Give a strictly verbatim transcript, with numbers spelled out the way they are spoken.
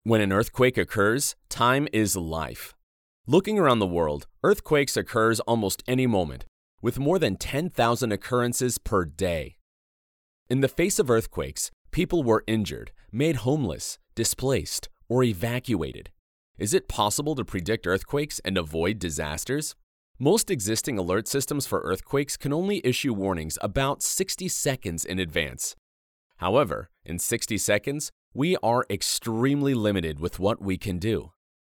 When an earthquake occurs, time is life. Looking around the world, earthquakes occurs almost any moment, with more than ten thousand occurrences per day. In the face of earthquakes, people were injured, made homeless, displaced, or evacuated. Is it possible to predict earthquakes and avoid disasters? Most existing alert systems for earthquakes can only issue warnings about sixty seconds in advance. However, in sixty seconds, we are extremely limited with what we can do.